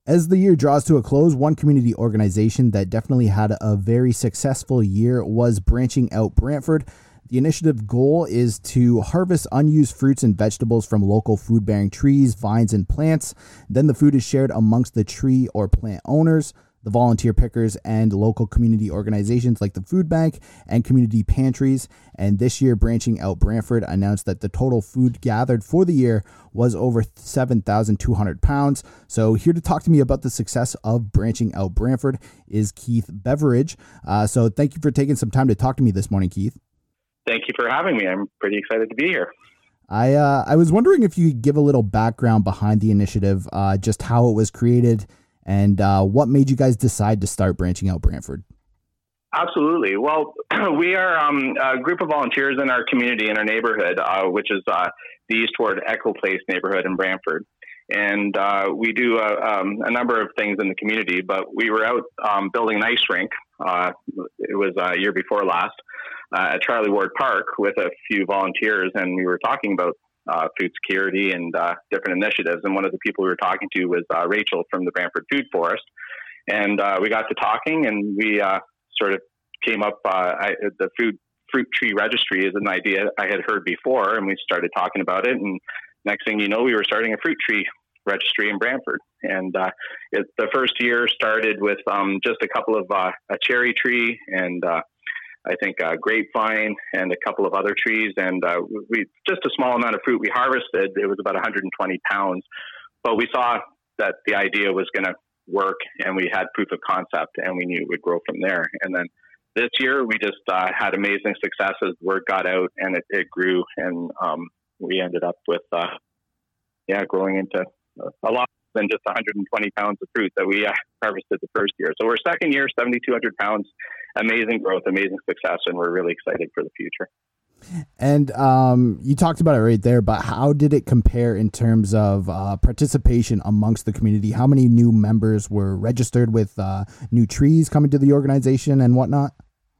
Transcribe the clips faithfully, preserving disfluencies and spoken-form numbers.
As the year draws to a close, one community organization that definitely had a very successful year was Branching Out Brantford. The initiative goal is to harvest unused fruits and vegetables from local food-bearing trees, vines, and plants. Then the food is shared amongst the tree or plant owners, the volunteer pickers, and local community organizations like the food bank and community pantries. And this year, Branching Out Brantford announced that the total food gathered for the year was over seven thousand two hundred pounds. So here to talk to me about the success of Branching Out Brantford is Keith Beveridge. Uh, so thank you for taking some time to talk to me this morning, Keith. Thank you for having me. I'm pretty excited to be here. I uh, I was wondering if you could give a little background behind the initiative, uh, just how it was created, and uh, what made you guys decide to start Branching Out Brantford? Absolutely. Well, we are um, a group of volunteers in our community, in our neighborhood, uh, which is uh, the Eastward Echo Place neighborhood in Brantford. And uh, we do a, um, a number of things in the community, but we were out um, building an ice rink. Uh, it was a year before last uh, at Charlie Ward Park with a few volunteers, and we were talking about Uh, food security and uh, different initiatives. And one of the people we were talking to was uh, Rachel from the Brantford Food Forest. And uh, we got to talking, and we uh, sort of came up, uh, I, the food fruit tree registry is an idea I had heard before, and we started talking about it. And next thing you know, we were starting a fruit tree registry in Brantford. And uh, it, the first year started with um, just a couple of, uh, a cherry tree and uh, I think uh, grapevine and a couple of other trees. And uh, we just a small amount of fruit we harvested. It was about one hundred twenty pounds. But we saw that the idea was going to work, and we had proof of concept, and we knew it would grow from there. And then this year, we just uh, had amazing successes. Word got out, and it, it grew, and um, we ended up with, uh, yeah, growing into a lot than just one hundred twenty pounds of fruit that we uh, harvested the first year. So we're second year, seven thousand two hundred pounds, amazing growth, amazing success, and we're really excited for the future. And um, you talked about it right there, but how did it compare in terms of uh, participation amongst the community? How many new members were registered with uh, new trees coming to the organization and whatnot?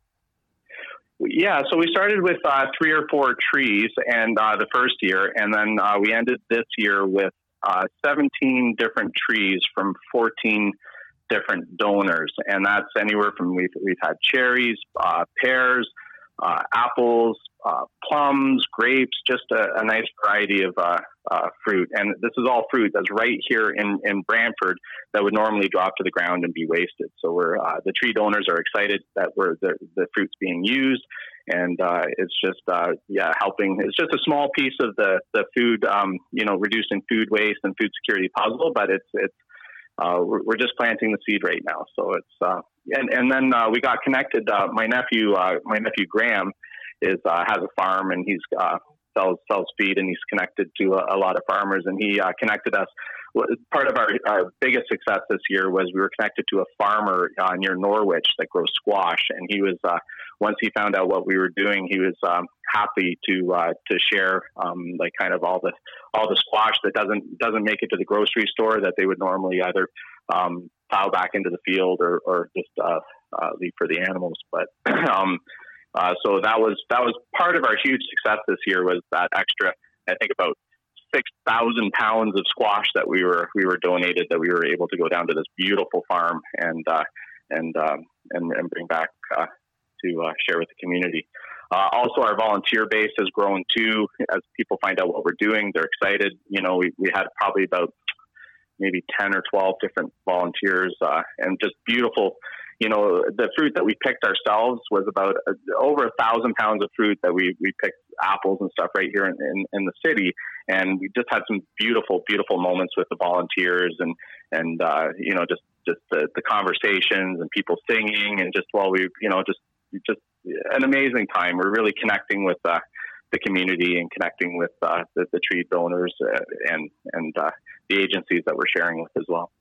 Yeah, so we started with uh, three or four trees and uh, the first year, and then uh, we ended this year with uh, seventeen different trees from fourteen different donors, and that's anywhere from we've we've had cherries, uh, pears, uh, apples, uh, plums, grapes, just a, a nice variety of uh, uh, fruit. And this is all fruit that's right here in, in Brantford that would normally drop to the ground and be wasted. So we're uh, the tree donors are excited that we're the, the fruit's being used, and uh, it's just uh, yeah helping. It's just a small piece of the the food, um, you know, reducing food waste and food security puzzle, but it's it's. Uh, we're, we're just planting the seed right now. So it's, uh, and, and then, uh, we got connected. Uh, my nephew, uh, my nephew Graham is, uh, has a farm, and he's, uh, sells, sells feed, and he's connected to a, a lot of farmers, and he, uh, connected us. Part of our, our biggest success this year was we were connected to a farmer, uh, near Norwich that grows squash. And he was, uh, once he found out what we were doing, he was, um, happy to, uh, to share, um, like kind of all the, all the squash that doesn't, doesn't make it to the grocery store that they would normally either, um, plow back into the field or, or just, uh, uh, leave for the animals. But, um, uh, so that was, that was part of our huge success this year, was that extra, I think about six thousand pounds of squash that we were, we were donated, that we were able to go down to this beautiful farm and, uh, and, um, and, and bring back, uh, to, uh, share with the community. Uh, also our volunteer base has grown too. As people find out what we're doing, they're excited. You know, we, we had probably about maybe ten or twelve different volunteers, uh, and just beautiful. You know, the fruit that we picked ourselves was about uh, over a thousand pounds of fruit that we, we picked apples and stuff right here in, in, in the city. And we just had some beautiful, beautiful moments with the volunteers and, and, uh, you know, just, just the, the conversations and people singing, and just while we, you know, just, just an amazing time. We're really connecting with, uh, the community and connecting with, uh, the, the tree donors uh, and, and, uh, the agencies that we're sharing with as well.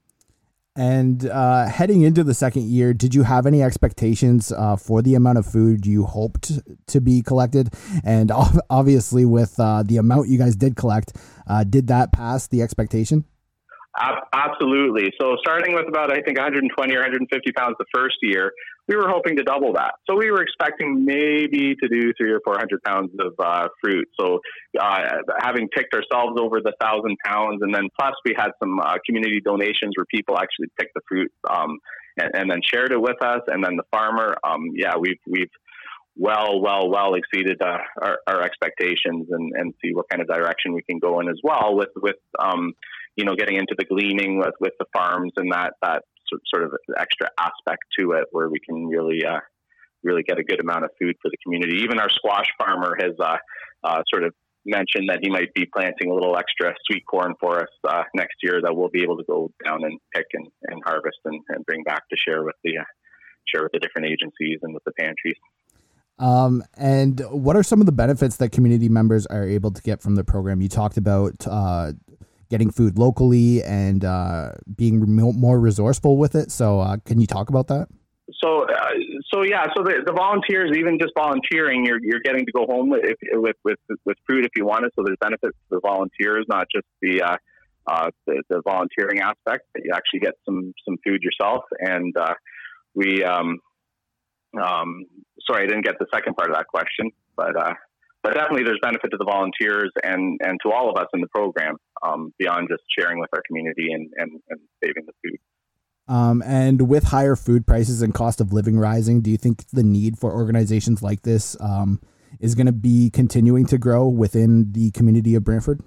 And uh, heading into the second year, did you have any expectations uh, for the amount of food you hoped to be collected? And obviously with uh, the amount you guys did collect, uh, did that pass the expectation? Absolutely. So starting with about, I think, one hundred twenty or one hundred fifty pounds the first year, we were hoping to double that. So we were expecting maybe to do three or four hundred pounds of uh, fruit. So uh, having picked ourselves over the thousand pounds, and then plus we had some uh, community donations where people actually picked the fruit um, and, and then shared it with us. And then the farmer, um, yeah, we've we've well, well, well exceeded uh, our, our expectations, and, and see what kind of direction we can go in as well with with um, you know, getting into the gleaning with, with the farms and that, that sort of extra aspect to it where we can really, uh, really get a good amount of food for the community. Even our squash farmer has, uh, uh, sort of mentioned that he might be planting a little extra sweet corn for us, uh, next year that we'll be able to go down and pick and, and harvest and, and bring back to share with the, uh, share with the different agencies and with the pantries. Um, and what are some of the benefits that community members are able to get from the program? You talked about, uh, getting food locally and uh, being more resourceful with it. So uh, can you talk about that? So, uh, so yeah, so the, the volunteers, even just volunteering, you're you're getting to go home with with with, with food if you want it. So there's benefits to the volunteers, not just the uh, uh, the, the volunteering aspect. But you actually get some some food yourself. And uh, we, um, um, sorry, I didn't get the second part of that question, but. Uh, But definitely there's benefit to the volunteers and, and to all of us in the program, um, beyond just sharing with our community and, and, and saving the food. Um, and with higher food prices and cost of living rising, do you think the need for organizations like this um, is going to be continuing to grow within the community of Brantford?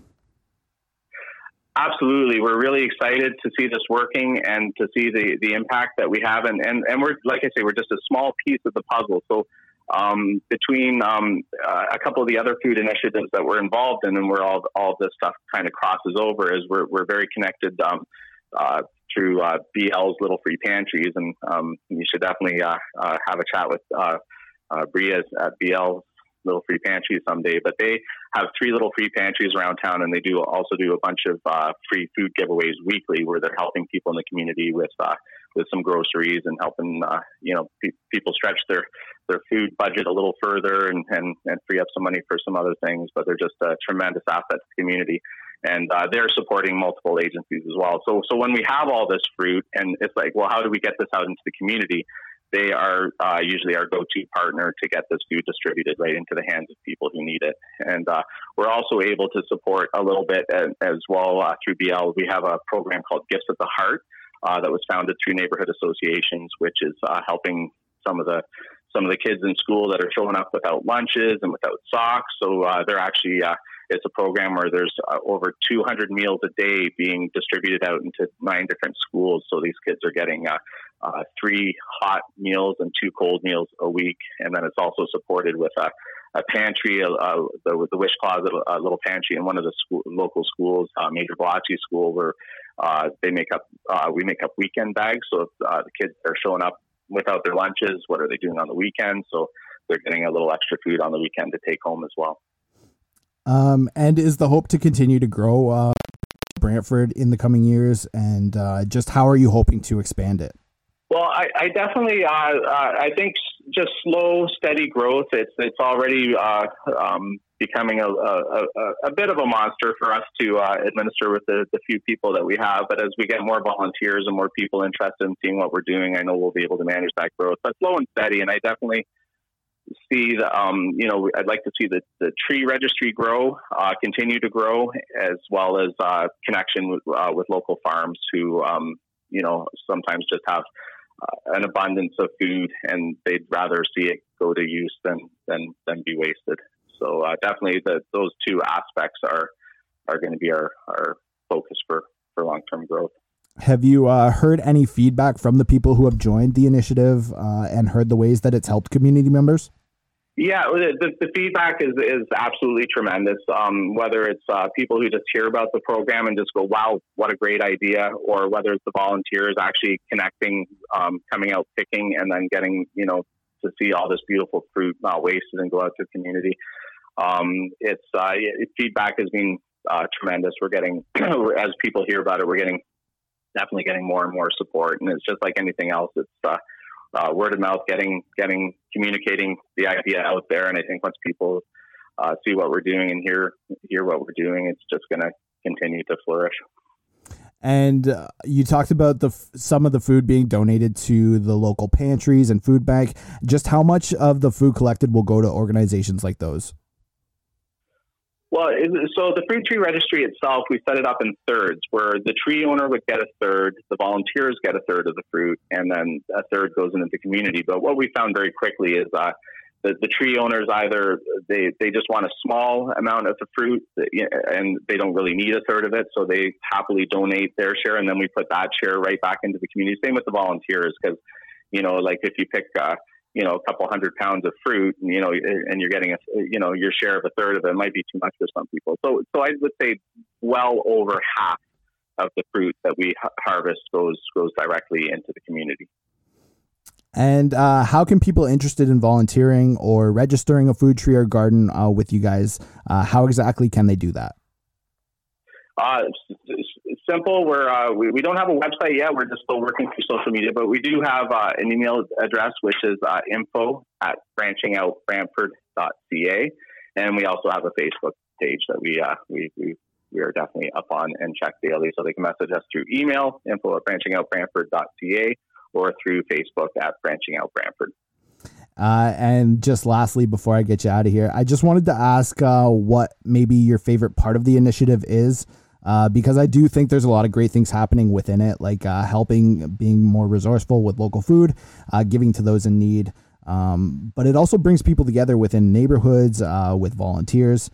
Absolutely. We're really excited to see this working and to see the, the impact that we have. And, and, and we're, like I say, we're just a small piece of the puzzle. So Um, between um, uh, a couple of the other food initiatives that we're involved in, and where all all this stuff kind of crosses over, is we're we're very connected um, uh, through uh, B L's Little Free Pantries, and um, you should definitely uh, uh, have a chat with uh, uh, Bria at B L's Little Free Pantries someday. But they have three little free pantries around town, and they do also do a bunch of uh, free food giveaways weekly, where they're helping people in the community with uh, with some groceries and helping uh, you know pe- people stretch their their food budget a little further and, and and free up some money for some other things. But they're just a tremendous asset to the community, and uh, they're supporting multiple agencies as well. So so when we have all this fruit, and it's like, well, how do we get this out into the community? They are uh, usually our go-to partner to get this food distributed right into the hands of people who need it. And uh, we're also able to support a little bit as, as well uh, through B L. We have a program called Gifts at the Heart uh, that was founded through neighborhood associations, which is uh, helping some of the some of the kids in school that are showing up without lunches and without socks. So uh, they're actually uh, it's a program where there's uh, over two hundred meals a day being distributed out into nine different schools. So these kids are getting uh, uh, three hot meals and two cold meals a week. And then it's also supported with a, a pantry, uh, the, the Wish Closet, a little pantry in one of the school, local schools, uh, Major Bellacci School, where uh, they make up, uh, we make up weekend bags. So if uh, the kids are showing up without their lunches, what are they doing on the weekend? So they're getting a little extra food on the weekend to take home as well. Um, and is the hope to continue to grow uh, Brantford in the coming years? And uh, just how are you hoping to expand it? Well, I, I definitely, uh, uh, I think just slow, steady growth. It's it's already uh, um, becoming a, a, a bit of a monster for us to uh, administer with the, the few people that we have. But as we get more volunteers and more people interested in seeing what we're doing, I know we'll be able to manage that growth. But slow and steady, and I definitely see the, um, you know, I'd like to see the, the tree registry grow, uh, continue to grow, as well as uh, connection with, uh, with local farms who, um, you know, sometimes just have uh, an abundance of food and they'd rather see it go to use than than, than be wasted. So uh, definitely the, those two aspects are are going to be our, our focus for, for long-term growth. Have you uh, heard any feedback from the people who have joined the initiative uh, and heard the ways that it's helped community members? Yeah, the, the feedback is, is absolutely tremendous. Um, whether it's uh, people who just hear about the program and just go, wow, what a great idea, or whether it's the volunteers actually connecting, um, coming out picking, and then getting, you know, to see all this beautiful fruit not wasted and go out to the community. Um, it's uh, it, feedback has been uh, tremendous. We're getting, as people hear about it, we're getting definitely getting more and more support. And it's just like anything else. It's uh, uh, word of mouth, getting, getting, communicating the idea out there. And I think once people uh, see what we're doing and hear, hear what we're doing, it's just going to continue to flourish. And uh, you talked about the f- some of the food being donated to the local pantries and food bank. Just how much of the food collected will go to organizations like those? Well, it, so the Fruit Tree Registry itself, we set it up in thirds, where the tree owner would get a third, the volunteers get a third of the fruit, and then a third goes into the community. But what we found very quickly is uh, the, the tree owners either they, they just want a small amount of the fruit and they don't really need a third of it, so they happily donate their share, and then we put that share right back into the community. Same with the volunteers, because you know, like if you pick uh, you know a couple hundred pounds of fruit, and, you know, and you're getting a you know your share of a third of it might be too much for some people. So so I would say well over half of the fruit that we ha- harvest goes goes directly into the community. And uh, how can people interested in volunteering or registering a food tree or garden uh, with you guys, uh, how exactly can they do that? Uh, it's, it's simple. We're, uh, we, we don't have a website yet. We're just still working through social media, but we do have uh, an email address, which is uh, info at branching out brantford dot c a. And we also have a Facebook page that we, uh, we, we, we are definitely up on and check daily. So they can message us through email, info at branching out brantford dot c a. or through Facebook at Branching Out Brantford. Uh, and just lastly, before I get you out of here, I just wanted to ask uh, what maybe your favorite part of the initiative is, uh, because I do think there's a lot of great things happening within it, like uh, helping, being more resourceful with local food, uh, giving to those in need. Um, but it also brings people together within neighborhoods, uh, with volunteers.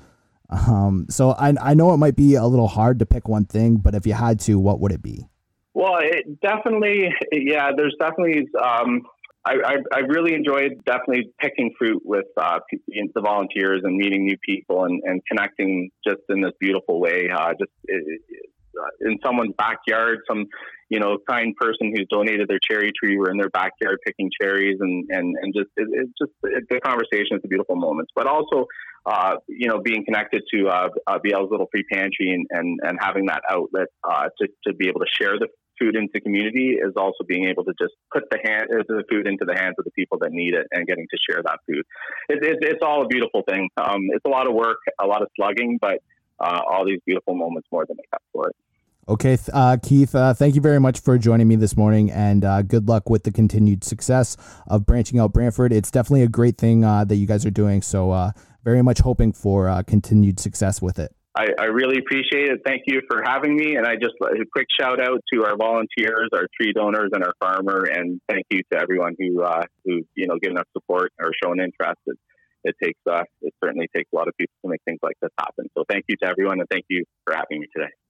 Um, so I, I know it might be a little hard to pick one thing, but if you had to, what would it be? Well, it definitely, yeah, there's definitely, um, I, I, I really enjoyed definitely picking fruit with uh, the volunteers and meeting new people and, and connecting just in this beautiful way. Uh, just it, it, in someone's backyard, some, you know, kind person who's donated their cherry tree were in their backyard picking cherries, and, and, and just, it, it's just it, the conversation is a beautiful moment. But also, uh, you know, being connected to uh, uh, B L's Little Free Pantry and, and, and having that outlet uh, to, to be able to share the food into the community is also being able to just put the hand the food into the hands of the people that need it and getting to share that food. It, it, it's all a beautiful thing. Um, it's a lot of work, a lot of slugging, but uh, all these beautiful moments more than make up for it. Okay, uh, Keith, uh, thank you very much for joining me this morning, and uh, good luck with the continued success of Branching Out Brantford. It's definitely a great thing uh, that you guys are doing, so uh, very much hoping for uh, continued success with it. I, I really appreciate it. Thank you for having me. And I just a quick shout out to our volunteers, our tree donors, and our farmer. And thank you to everyone who uh, who you know given us support or shown interest. It, it takes uh, it certainly takes a lot of people to make things like this happen. So thank you to everyone, and thank you for having me today.